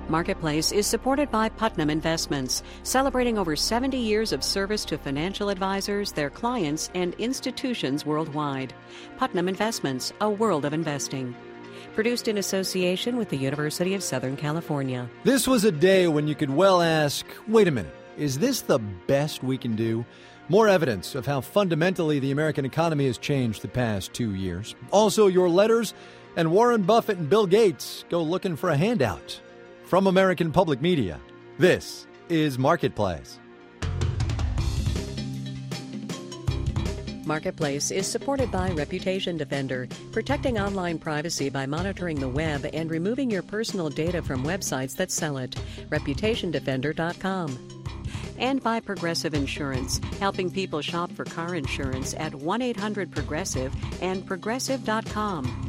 Marketplace is supported by Putnam Investments, celebrating over 70 years of service to financial advisors, their clients, and institutions worldwide. Putnam Investments, a world of investing. Produced in association with the University of Southern California. This was a day when you could well ask, wait a minute, is this the best we can do? More evidence of how fundamentally the American economy has changed the past 2 years. Also, your letters and Warren Buffett and Bill Gates go looking for a handout. From American Public Media, this is Marketplace. Marketplace is supported by Reputation Defender, protecting online privacy by monitoring the web and removing your personal data from websites that sell it. ReputationDefender.com. And by Progressive Insurance, helping people shop for car insurance at 1-800-PROGRESSIVE and Progressive.com.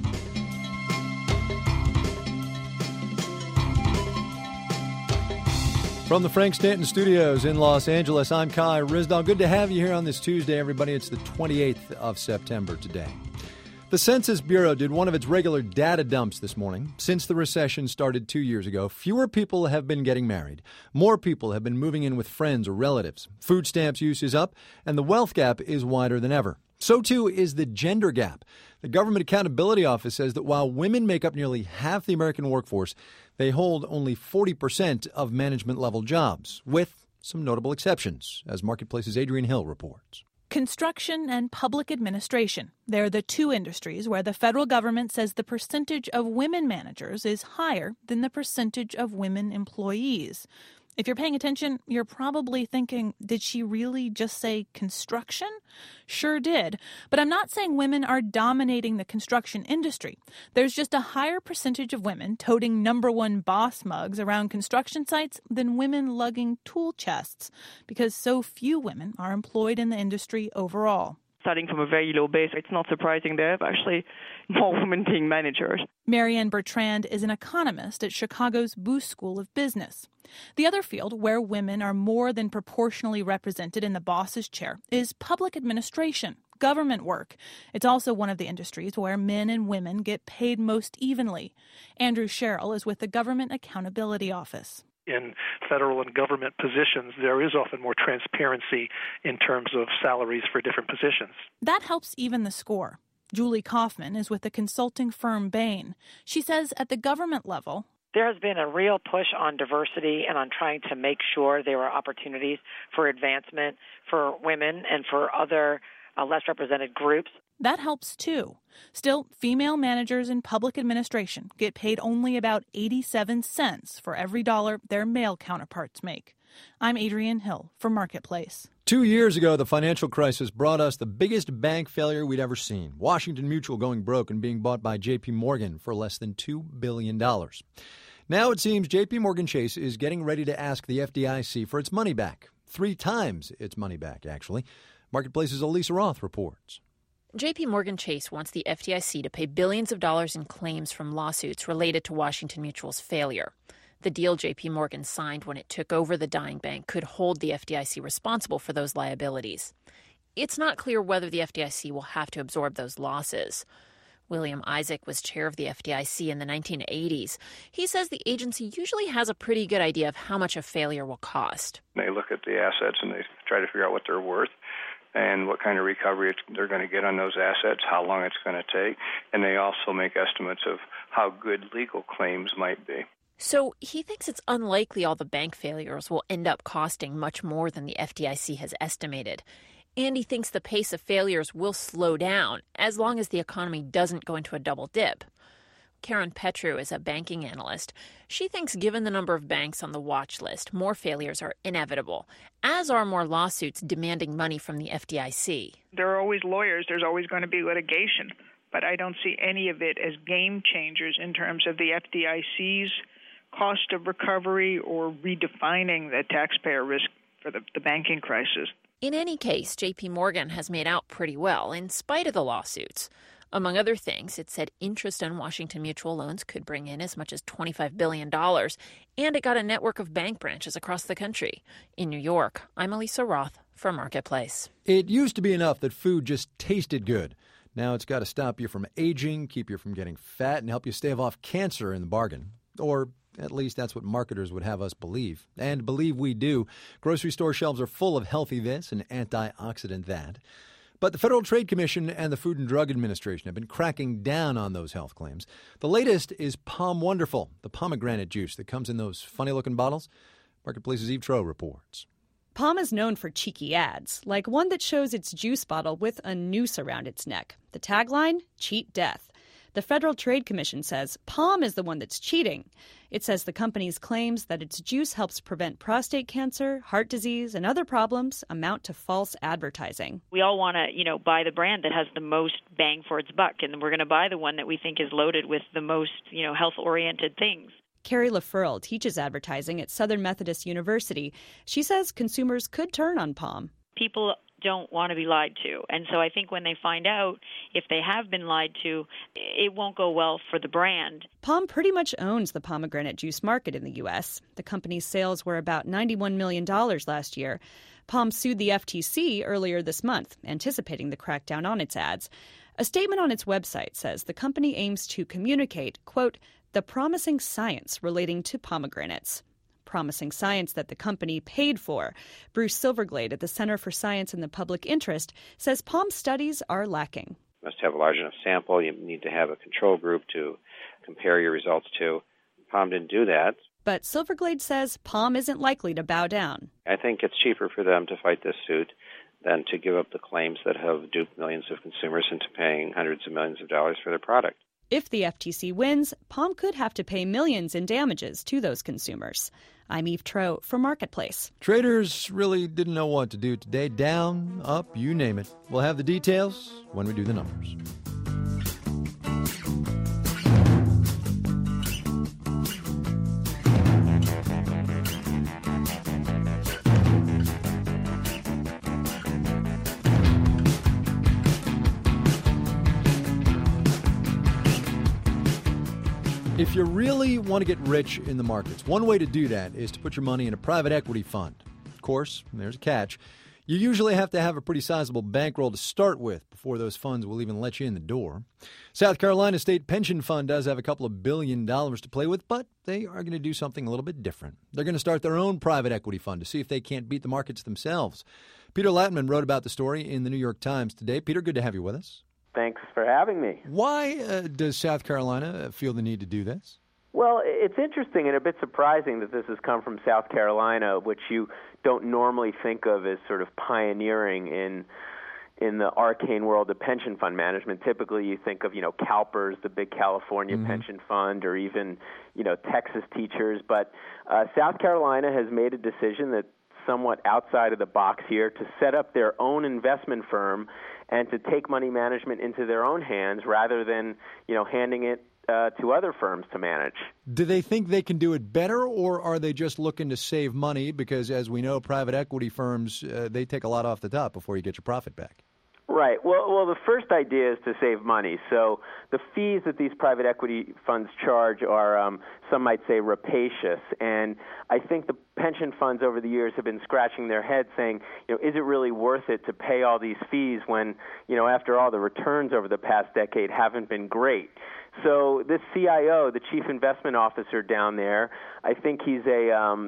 From the Frank Stanton Studios in Los Angeles, I'm Kai Ryssdal. Good to have you here on this Tuesday, everybody. It's the 28th of September today. The Census Bureau did one of its regular data dumps this morning. Since the recession started 2 years ago, fewer people have been getting married. More people have been moving in with friends or relatives. Food stamps use is up, and the wealth gap is wider than ever. So, too, is the gender gap. The Government Accountability Office says that while women make up nearly half the American workforce, they hold only 40% of management-level jobs, with some notable exceptions, as Marketplace's Adrienne Hill reports. Construction and public administration. They're the two industries where the federal government says the percentage of women managers is higher than the percentage of women employees. If you're paying attention, you're probably thinking, did she really just say construction? Sure did. But I'm not saying women are dominating the construction industry. There's just a higher percentage of women toting #1 boss mugs around construction sites than women lugging tool chests, because so few women are employed in the industry overall. Starting from a very low base, it's not surprising there are actually more women being managers. Marianne Bertrand is an economist at Chicago's Booth School of Business. The other field where women are more than proportionally represented in the boss's chair is public administration, government work. It's also one of the industries where men and women get paid most evenly. Andrew Sherrill is with the Government Accountability Office. In federal and government positions, there is often more transparency in terms of salaries for different positions. That helps even the score. Julie Kaufman is with the consulting firm Bain. She says at the government level, there has been a real push on diversity and on trying to make sure there are opportunities for advancement for women and for other less represented groups. That helps, too. Still, female managers in public administration get paid only about 87 cents for every dollar their male counterparts make. I'm Adrienne Hill for Marketplace. 2 years ago, the financial crisis brought us the biggest bank failure we'd ever seen. Washington Mutual going broke and being bought by J.P. Morgan for less than $2 billion. Now it seems J.P. Morgan Chase is getting ready to ask the FDIC for its money back. 3 times its money back, actually. Marketplace's Elisa Roth reports. J.P. Morgan Chase wants the FDIC to pay billions of dollars in claims from lawsuits related to Washington Mutual's failure. The deal J.P. Morgan signed when it took over the dying bank could hold the FDIC responsible for those liabilities. It's not clear whether the FDIC will have to absorb those losses. William Isaac was chair of the FDIC in the 1980s. He says the agency usually has a pretty good idea of how much a failure will cost. They look at the assets and they try to figure out what they're worth and what kind of recovery they're going to get on those assets, how long it's going to take, and they also make estimates of how good legal claims might be. So he thinks it's unlikely all the bank failures will end up costing much more than the FDIC has estimated. And he thinks the pace of failures will slow down as long as the economy doesn't go into a double dip. Karen Petru is a banking analyst. She thinks given the number of banks on the watch list, more failures are inevitable, as are more lawsuits demanding money from the FDIC. There are always lawyers. There's always going to be litigation. But I don't see any of it as game changers in terms of the FDIC's cost of recovery or redefining the taxpayer risk for the banking crisis. In any case, J.P. Morgan has made out pretty well in spite of the lawsuits. Among other things, it said interest on Washington Mutual loans could bring in as much as $25 billion, and it got a network of bank branches across the country. In New York, I'm Elisa Roth for Marketplace. It used to be enough that food just tasted good. Now it's got to stop you from aging, keep you from getting fat, and help you stave off cancer in the bargain. Or At least that's what marketers would have us believe. And believe we do. Grocery store shelves are full of healthy this and antioxidant that. But the Federal Trade Commission and the Food and Drug Administration have been cracking down on those health claims. The latest is Pom Wonderful, the pomegranate juice that comes in those funny-looking bottles. Marketplace's Eve Troeh reports. Pom is known for cheeky ads, like one that shows its juice bottle with a noose around its neck. The tagline, cheat death. The Federal Trade Commission says Pom is the one that's cheating. It says the company's claims that its juice helps prevent prostate cancer, heart disease, and other problems amount to false advertising. We all want to, buy the brand that has the most bang for its buck, and we're going to buy the one that we think is loaded with the most, health-oriented things. Carrie LaFurl teaches advertising at Southern Methodist University. She says consumers could turn on Pom. People don't want to be lied to. And so I think when they find out if they have been lied to, it won't go well for the brand. Pom pretty much owns the pomegranate juice market in the U.S. The company's sales were about $91 million last year. Pom sued the FTC earlier this month, anticipating the crackdown on its ads. A statement on its website says the company aims to communicate, quote, the promising science relating to pomegranates. Promising science that the company paid for. Bruce Silverglade at the Center for Science in the Public Interest says Pom studies are lacking. You must have a large enough sample. You need to have a control group to compare your results to. Pom didn't do that. But Silverglade says Pom isn't likely to bow down. I think it's cheaper for them to fight this suit than to give up the claims that have duped millions of consumers into paying hundreds of millions of dollars for their product. If the FTC wins, Pom could have to pay millions in damages to those consumers. I'm Eve Troeh for Marketplace. Traders really didn't know what to do today. Down, up, you name it. We'll have the details when we do the numbers. If you really want to get rich in the markets, one way to do that is to put your money in a private equity fund. Of course, there's a catch. You usually have to have a pretty sizable bankroll to start with before those funds will even let you in the door. South Carolina State Pension Fund does have a couple of $1 billion to play with, but they are going to do something a little bit different. They're going to start their own private equity fund to see if they can't beat the markets themselves. Peter Latman wrote about the story in the New York Times today. Peter, good to have you with us. Thanks for having me. Why does South Carolina feel the need to do this? Well, it's interesting and a bit surprising that this has come from South Carolina, which you don't normally think of as sort of pioneering in the arcane world of pension fund management. Typically you think of, CalPERS, the big California pension fund, or even, Texas teachers. But South Carolina has made a decision that's somewhat outside of the box here to set up their own investment firm and to take money management into their own hands rather than, handing it to other firms to manage. Do they think they can do it better, or are they just looking to save money? Because as we know, private equity firms, they take a lot off the top before you get your profit back. Right. Well, the first idea is to save money. So the fees that these private equity funds charge are, some might say, rapacious. And I think the pension funds over the years have been scratching their heads saying, is it really worth it to pay all these fees when, after all, the returns over the past decade haven't been great? So this CIO, the chief investment officer down there, I think he's he's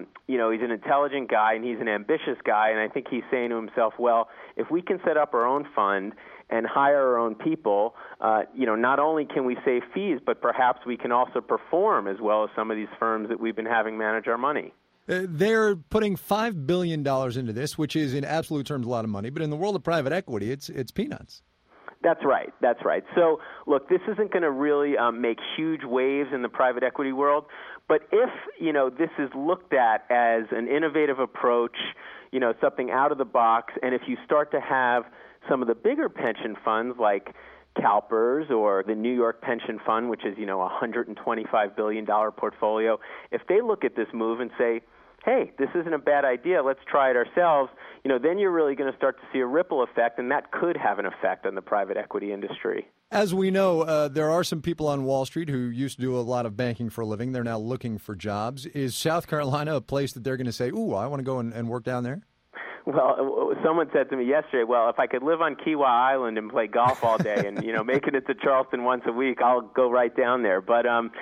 an intelligent guy and he's an ambitious guy, and I think he's saying to himself, well, if we can set up our own fund and hire our own people, not only can we save fees, but perhaps we can also perform as well as some of these firms that we've been having manage our money. They're putting $5 billion into this, which is in absolute terms a lot of money, but in the world of private equity, it's peanuts. That's right. So, look, this isn't going to really make huge waves in the private equity world, but if, this is looked at as an innovative approach, something out of the box, and if you start to have some of the bigger pension funds like CalPERS or the New York Pension Fund, which is, a $125 billion portfolio, if they look at this move and say, hey, this isn't a bad idea, let's try it ourselves, then you're really going to start to see a ripple effect, and that could have an effect on the private equity industry. As we know, there are some people on Wall Street who used to do a lot of banking for a living. They're now looking for jobs. Is South Carolina a place that they're going to say, ooh, I want to go and work down there? Well, someone said to me yesterday, well, if I could live on Kiawah Island and play golf all day and, make it to Charleston once a week, I'll go right down there. But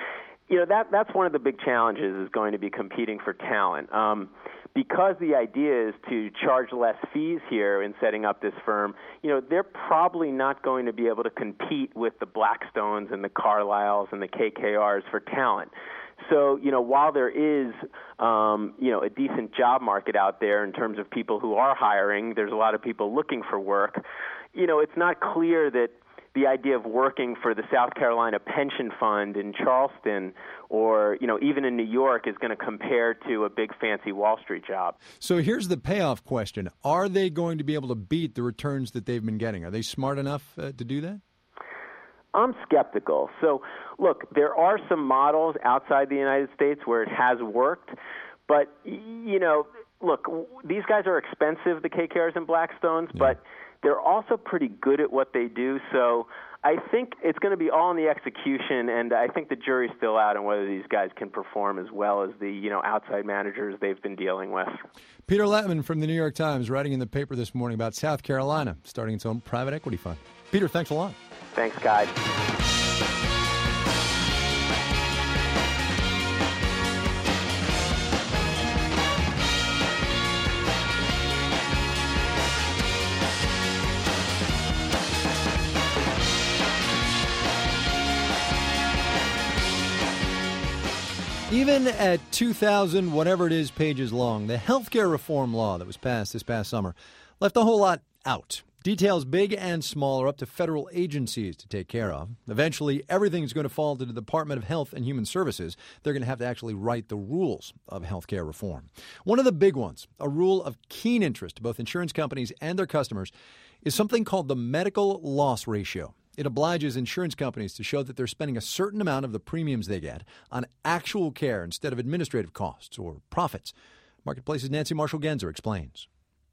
That's one of the big challenges is going to be competing for talent. Because the idea is to charge less fees here in setting up this firm, they're probably not going to be able to compete with the Blackstones and the Carlyles and the KKRs for talent. So, while there is, a decent job market out there in terms of people who are hiring, there's a lot of people looking for work, it's not clear that the idea of working for the South Carolina Pension Fund in Charleston or, even in New York is going to compare to a big fancy Wall Street job. So here's the payoff question. Are they going to be able to beat the returns that they've been getting? Are they smart enough to do that? I'm skeptical. So, look, there are some models outside the United States where it has worked, but, look, these guys are expensive, the KKRs and Blackstones, but they're also pretty good at what they do. So I think it's going to be all in the execution, and I think the jury's still out on whether these guys can perform as well as the outside managers they've been dealing with. Peter Latman from the New York Times writing in the paper this morning about South Carolina starting its own private equity fund. Peter, thanks a lot. Thanks, Guy. Even at 2,000, whatever it is, pages long, the healthcare reform law that was passed this past summer left a whole lot out. Details big and small are up to federal agencies to take care of. Eventually, everything's going to fall to the Department of Health and Human Services. They're going to have to actually write the rules of healthcare reform. One of the big ones, a rule of keen interest to both insurance companies and their customers, is something called the medical loss ratio. It obliges insurance companies to show that they're spending a certain amount of the premiums they get on actual care instead of administrative costs or profits. Marketplace's Nancy Marshall-Genzer explains.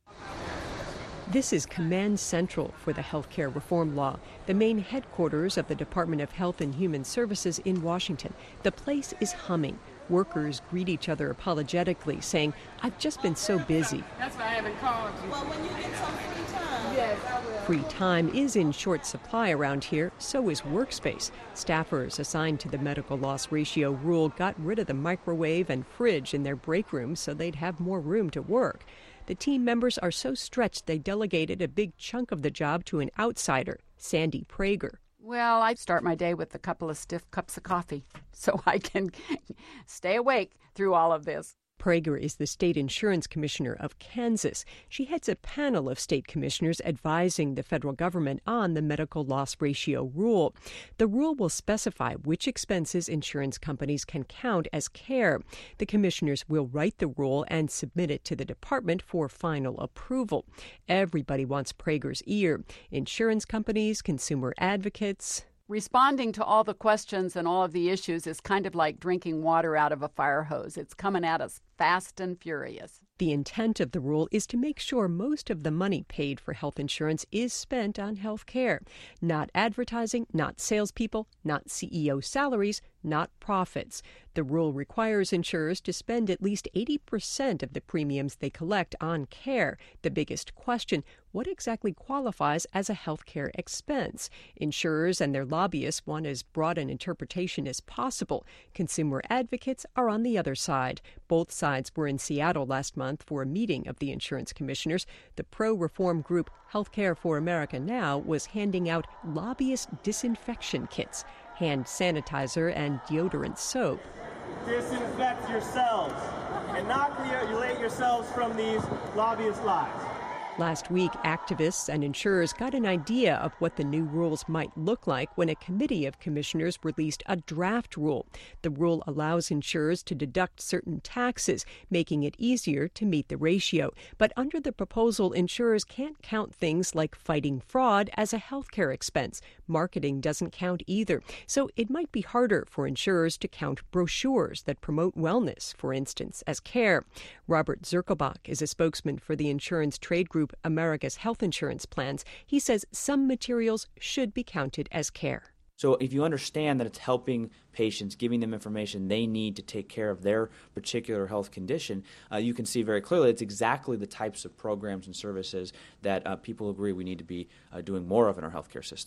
This is Command Central for the healthcare reform law, the main headquarters of the Department of Health and Human Services in Washington. The place is humming. Workers greet each other apologetically, saying, "I've just been so busy." That's why I haven't called you. Well, when you get some free time. Yes, I will. Free time is in short supply around here, so is workspace. Staffers assigned to the medical loss ratio rule got rid of the microwave and fridge in their break rooms so they'd have more room to work. The team members are so stretched they delegated a big chunk of the job to an outsider, Sandy Prager. Well, I start my day with a couple of stiff cups of coffee so I can stay awake through all of this. Prager is the state insurance commissioner of Kansas. She heads a panel of state commissioners advising the federal government on the medical loss ratio rule. The rule will specify which expenses insurance companies can count as care. The commissioners will write the rule and submit it to the department for final approval. Everybody wants Prager's ear. Insurance companies, consumer advocates. Responding to all the questions and all of the issues is kind of like drinking water out of a fire hose. It's coming at us fast and furious. The intent of the rule is to make sure most of the money paid for health insurance is spent on health care. Not advertising, not salespeople, not CEO salaries, not profits. The rule requires insurers to spend at least 80% of the premiums they collect on care. The biggest question, what exactly qualifies as a health care expense? Insurers and their lobbyists want as broad an interpretation as possible. Consumer advocates are on the other side. Both sides were in Seattle last month for a meeting of the insurance commissioners. The pro-reform group Healthcare for America Now was handing out lobbyist disinfection kits, hand sanitizer and deodorant soap. Disinfect yourselves and inoculate yourselves from these lobbyist lies. Last week, activists and insurers got an idea of what the new rules might look like when a committee of commissioners released a draft rule. The rule allows insurers to deduct certain taxes, making it easier to meet the ratio. But under the proposal, insurers can't count things like fighting fraud as a healthcare expense. Marketing doesn't count either. So it might be harder for insurers to count brochures that promote wellness, for instance, as care. Robert Zirkelbach is a spokesman for the insurance trade group America's Health Insurance Plans. He says some materials should be counted as care. So if you understand that it's helping patients, giving them information they need to take care of their particular health condition, you can see very clearly it's exactly the types of programs and services that people agree we need to be doing more of in our healthcare system.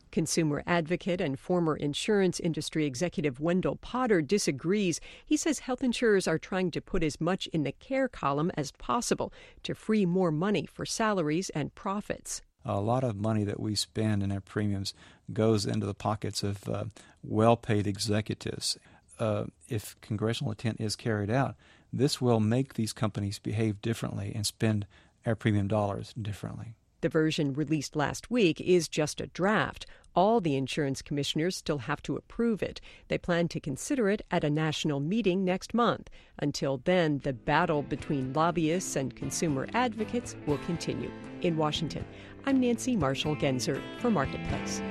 Consumer advocate and former insurance industry executive Wendell Potter disagrees. He says health insurers are trying to put as much in the care column as possible to free more money for salaries and profits. A lot of money that we spend in our premiums goes into the pockets of well-paid executives. If congressional intent is carried out, this will make these companies behave differently and spend our premium dollars differently. The version released last week is just a draft. All the insurance commissioners still have to approve it. They plan to consider it at a national meeting next month. Until then, the battle between lobbyists and consumer advocates will continue. In Washington, I'm Nancy Marshall-Genzer for Marketplace.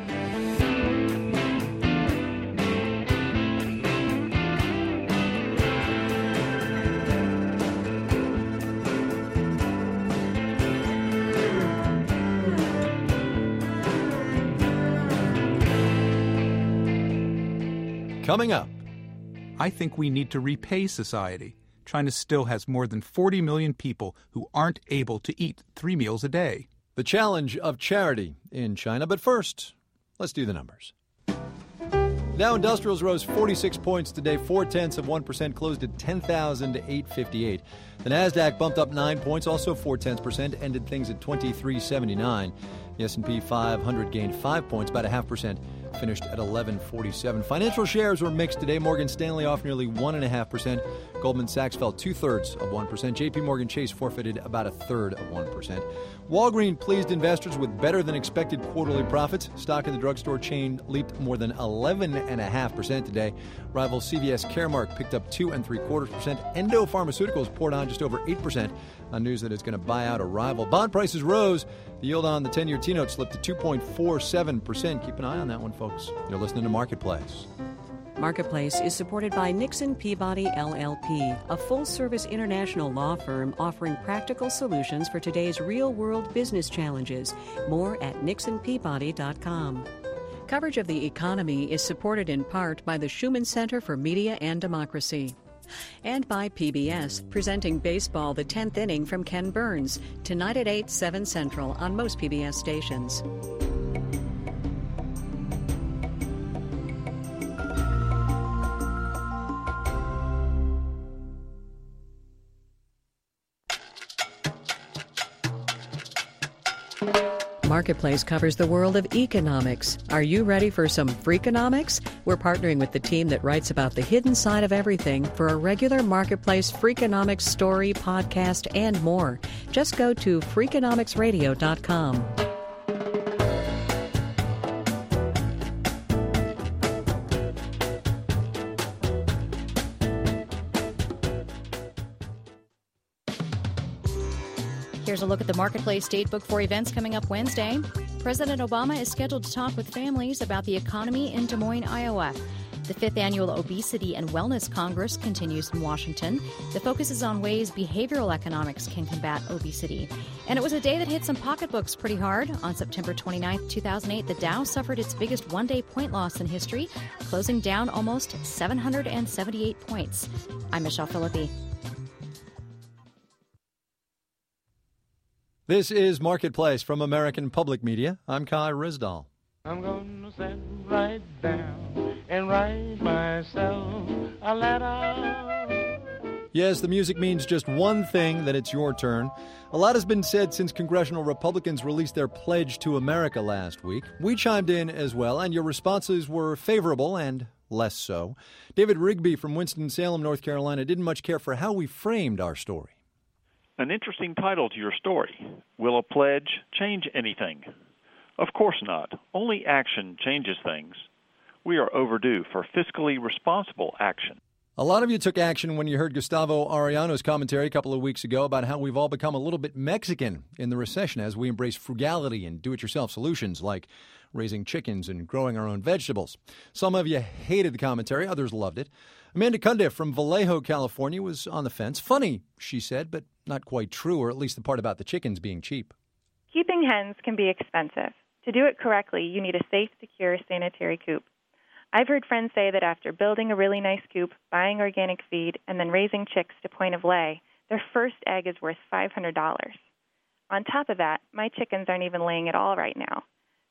Coming up, I think we need to repay society. China still has more than 40 million people who aren't able to eat 3 meals a day. The challenge of charity in China. But first, let's do the numbers. Dow Industrials rose 46 points today, 0.4%, closed at 10,858. The Nasdaq bumped up 9 points, also 0.4%, ended things at 2379. The S&P 500 gained 5 points, about 0.5%, finished at 1147. Financial shares were mixed today. Morgan Stanley off nearly 1.5%. Goldman Sachs fell 2/3%. J.P. Morgan Chase forfeited about 1/3%. Walgreens pleased investors with better than expected quarterly profits. Stock in the drugstore chain leaped more than 11.5% today. Rival CVS Caremark picked up 2.75%. Endo Pharmaceuticals poured on just over 8% on news that it's going to buy out a rival. Bond prices rose. The yield on the 10-year T-note slipped to 2.47%. Keep an eye on that one, folks. You're listening to Marketplace. Marketplace is supported by Nixon Peabody LLP, a full-service international law firm offering practical solutions for today's real-world business challenges. More at nixonpeabody.com. Coverage of the economy is supported in part by the Schumann Center for Media and Democracy. And by PBS, presenting Baseball, the 10th Inning from Ken Burns, tonight at 8, 7 Central on most PBS stations. Marketplace covers the world of economics. Are you ready for some Freakonomics? We're partnering with the team that writes about the hidden side of everything for a regular Marketplace Freakonomics story, podcast, and more. Just go to Freakonomicsradio.com. Here's a look at the Marketplace Datebook for events coming up Wednesday. President Obama is scheduled to talk with families about the economy in Des Moines, Iowa. The 5th Annual Obesity and Wellness Congress continues in Washington. The focus is on ways behavioral economics can combat obesity. And it was a day that hit some pocketbooks pretty hard. On September 29, 2008, the Dow suffered its biggest one-day point loss in history, closing down almost 778 points. I'm Michelle Philippi. This is Marketplace from American Public Media. I'm Kai Risdall. I'm going to sit right down and write myself a letter. Yes, the music means just one thing, that it's your turn. A lot has been said since congressional Republicans released their pledge to America last week. We chimed in as well, and your responses were favorable and less so. David Rigby from Winston-Salem, North Carolina, didn't much care for how we framed our story. An interesting title to your story. Will a pledge change anything? Of course not. Only action changes things. We are overdue for fiscally responsible action. A lot of you took action when you heard Gustavo Arellano's commentary a couple of weeks ago about how we've all become a little bit Mexican in the recession as we embrace frugality and do-it-yourself solutions like raising chickens and growing our own vegetables. Some of you hated the commentary, others loved it. Amanda Cundiff from Vallejo, California was on the fence. Funny, she said, but not quite true, or at least the part about the chickens being cheap. Keeping hens can be expensive. To do it correctly, you need a safe, secure, sanitary coop. I've heard friends say that after building a really nice coop, buying organic feed, and then raising chicks to point of lay, their first egg is worth $500. On top of that, my chickens aren't even laying at all right now.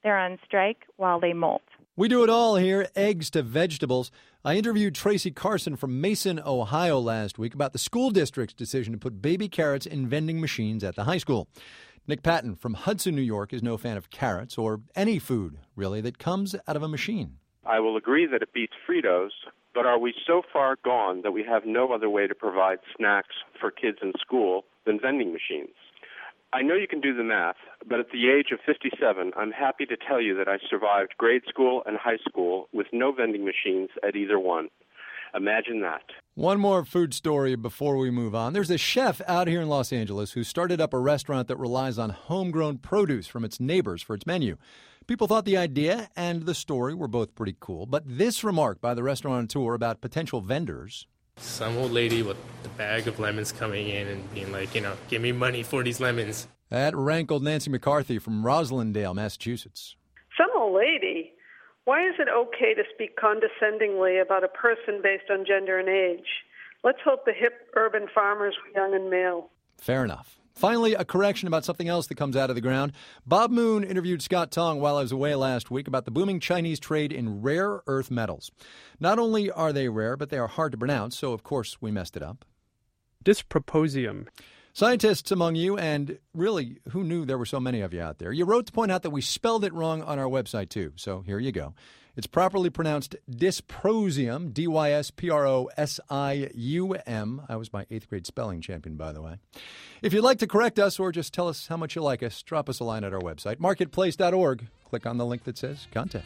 They're on strike while they molt. We do it all here, eggs to vegetables. I interviewed Tracy Carson from Mason, Ohio last week about the school district's decision to put baby carrots in vending machines at the high school. Nick Patton from Hudson, New York, is no fan of carrots or any food, really, that comes out of a machine. I will agree that it beats Fritos, but are we so far gone that we have no other way to provide snacks for kids in school than vending machines? I know you can do the math, but at the age of 57, I'm happy to tell you that I survived grade school and high school with no vending machines at either one. Imagine that. One more food story before we move on. There's a chef out here in Los Angeles who started up a restaurant that relies on homegrown produce from its neighbors for its menu. People thought the idea and the story were both pretty cool, but this remark by the restaurateur about potential vendors. Some old lady with the bag of lemons coming in and being like, give me money for these lemons. That rankled Nancy McCarthy from Roslindale, Massachusetts. Some old lady? Why is it okay to speak condescendingly about a person based on gender and age? Let's hope the hip urban farmers were young and male. Fair enough. Finally, a correction about something else that comes out of the ground. Bob Moon interviewed Scott Tong while I was away last week about the booming Chinese trade in rare earth metals. Not only are they rare, but they are hard to pronounce, so of course we messed it up. Dysprosium. Scientists among you, and really, who knew there were so many of you out there? You wrote to point out that we spelled it wrong on our website, too. So here you go. It's properly pronounced dysprosium, D-Y-S-P-R-O-S-I-U-M. I was my 8th grade spelling champion, by the way. If you'd like to correct us or just tell us how much you like us, drop us a line at our website, marketplace.org. Click on the link that says Contact.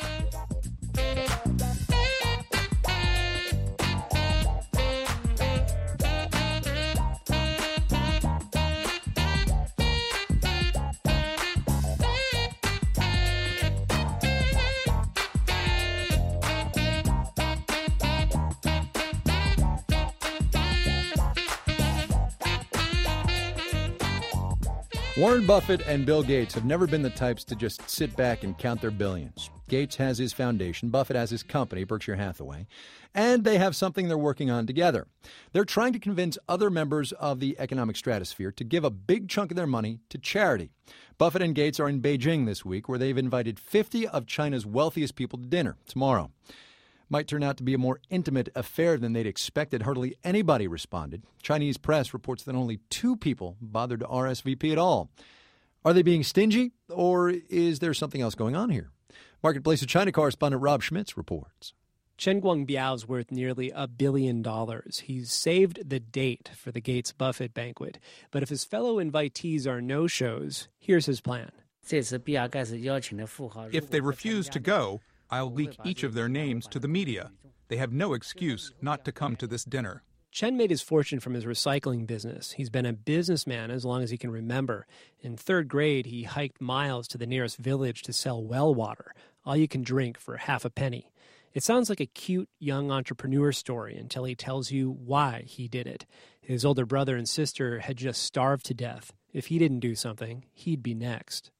Warren Buffett and Bill Gates have never been the types to just sit back and count their billions. Gates has his foundation, Buffett has his company, Berkshire Hathaway, and they have something they're working on together. They're trying to convince other members of the economic stratosphere to give a big chunk of their money to charity. Buffett and Gates are in Beijing this week, where they've invited 50 of China's wealthiest people to dinner tomorrow. Might turn out to be a more intimate affair than they'd expected. Hardly anybody responded. Chinese press reports that only 2 people bothered to RSVP at all. Are they being stingy, or is there something else going on here? Marketplace of China correspondent Rob Schmitz reports. Chen Guangbiao's worth nearly $1 billion. He's saved the date for the Gates-Buffett banquet. But if his fellow invitees are no-shows, here's his plan. If they refuse to go, I'll leak each of their names to the media. They have no excuse not to come to this dinner. Chen made his fortune from his recycling business. He's been a businessman as long as he can remember. In 3rd grade, he hiked miles to the nearest village to sell well water, all you can drink for half a penny. It sounds like a cute young entrepreneur story until he tells you why he did it. His older brother and sister had just starved to death. If he didn't do something, he'd be next.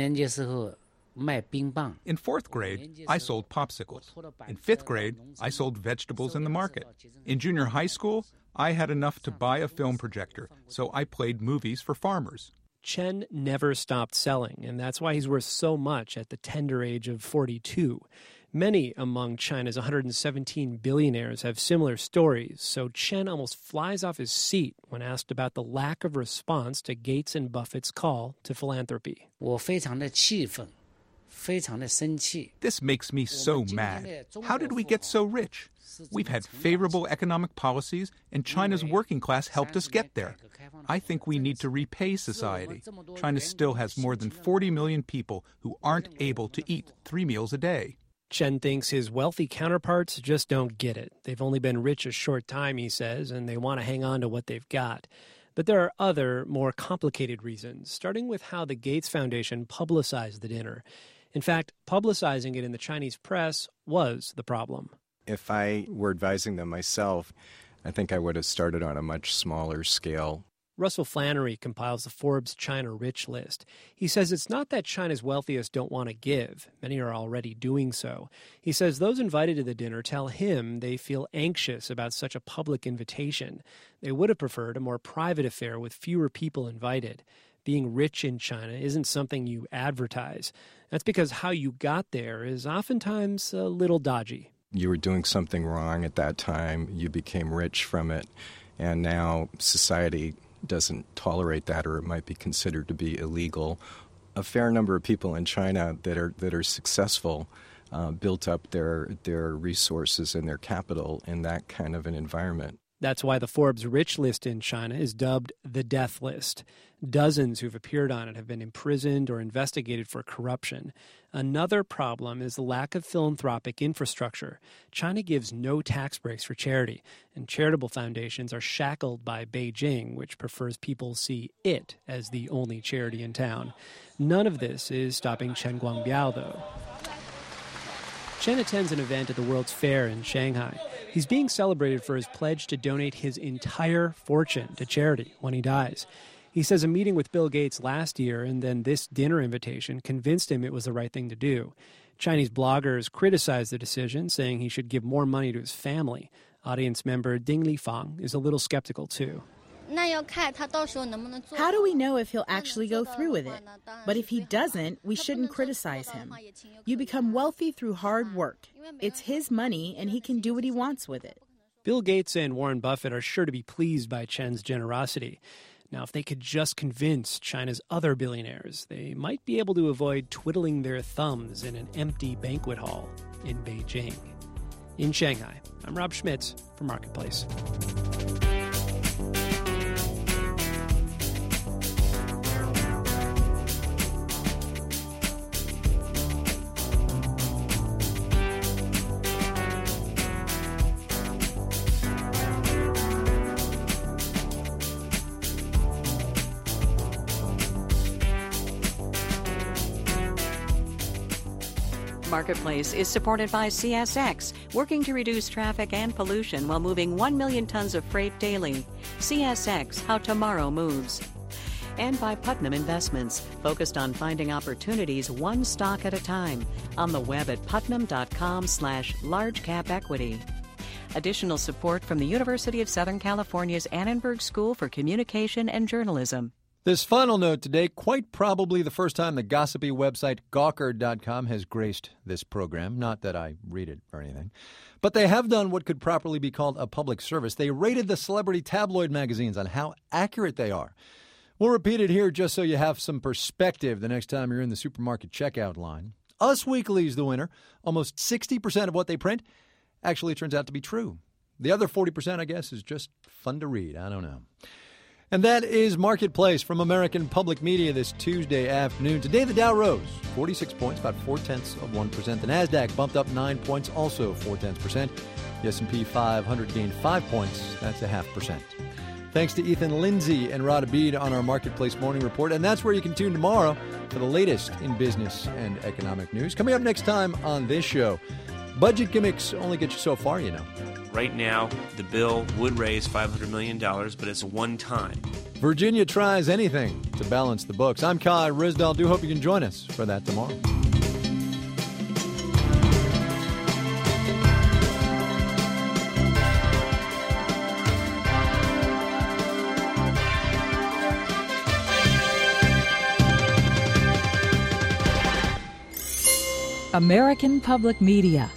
In 4th grade, I sold popsicles. In 5th grade, I sold vegetables in the market. In junior high school, I had enough to buy a film projector, so I played movies for farmers. Chen never stopped selling, and that's why he's worth so much at the tender age of 42. Many among China's 117 billionaires have similar stories, so Chen almost flies off his seat when asked about the lack of response to Gates and Buffett's call to philanthropy. This makes me so mad. How did we get so rich? We've had favorable economic policies, and China's working class helped us get there. I think we need to repay society. China still has more than 40 million people who aren't able to eat 3 meals a day. Chen thinks his wealthy counterparts just don't get it. They've only been rich a short time, he says, and they want to hang on to what they've got. But there are other, more complicated reasons, starting with how the Gates Foundation publicized the dinner. In fact, publicizing it in the Chinese press was the problem. If I were advising them myself, I think I would have started on a much smaller scale. Russell Flannery compiles the Forbes China Rich list. He says it's not that China's wealthiest don't want to give. Many are already doing so. He says those invited to the dinner tell him they feel anxious about such a public invitation. They would have preferred a more private affair with fewer people invited. Being rich in China isn't something you advertise. That's because how you got there is oftentimes a little dodgy. You were doing something wrong at that time, you became rich from it, and now society doesn't tolerate that, or it might be considered to be illegal. A fair number of people in China that are successful built up their resources and their capital in that kind of an environment. That's why the Forbes Rich list in China is dubbed the death list. Dozens who've appeared on it have been imprisoned or investigated for corruption. Another problem is the lack of philanthropic infrastructure. China gives no tax breaks for charity, and charitable foundations are shackled by Beijing, which prefers people see it as the only charity in town. None of this is stopping Chen Guangbiao, though. Chen attends an event at the World's Fair in Shanghai. He's being celebrated for his pledge to donate his entire fortune to charity when he dies. He says a meeting with Bill Gates last year and then this dinner invitation convinced him it was the right thing to do. Chinese bloggers criticized the decision, saying he should give more money to his family. Audience member Ding Lifang is a little skeptical, too. How do we know if he'll actually go through with it? But if he doesn't, we shouldn't criticize him. You become wealthy through hard work. It's his money, and he can do what he wants with it. Bill Gates and Warren Buffett are sure to be pleased by Chen's generosity. Now, if they could just convince China's other billionaires, they might be able to avoid twiddling their thumbs in an empty banquet hall in Beijing. In Shanghai, I'm Rob Schmitz for Marketplace. Marketplace is supported by CSX, working to reduce traffic and pollution while moving 1 million tons of freight daily. CSX, how tomorrow moves. And by Putnam Investments, focused on finding opportunities one stock at a time. On the web at putnam.com/largecapequity. Additional support from the University of Southern California's Annenberg School for Communication and Journalism. This final note today, quite probably the first time the gossipy website Gawker.com has graced this program. Not that I read it or anything. But they have done what could properly be called a public service. They rated the celebrity tabloid magazines on how accurate they are. We'll repeat it here just so you have some perspective the next time you're in the supermarket checkout line. Us Weekly is the winner. Almost 60% of what they print actually turns out to be true. The other 40%, I guess, is just fun to read. I don't know. And that is Marketplace from American Public Media this Tuesday afternoon. Today, the Dow rose 46 points, about 0.4%. The NASDAQ bumped up 9 points, also 0.4%. The S&P 500 gained 5 points. That's 0.5%. Thanks to Ethan Lindsay and Rod Abid on our Marketplace Morning Report. And that's where you can tune tomorrow for the latest in business and economic news. Coming up next time on this show, budget gimmicks only get you so far, you know. Right now, the bill would raise $500 million, but it's one time. Virginia tries anything to balance the books. I'm Kai Ryssdal. Do hope you can join us for that tomorrow. American Public Media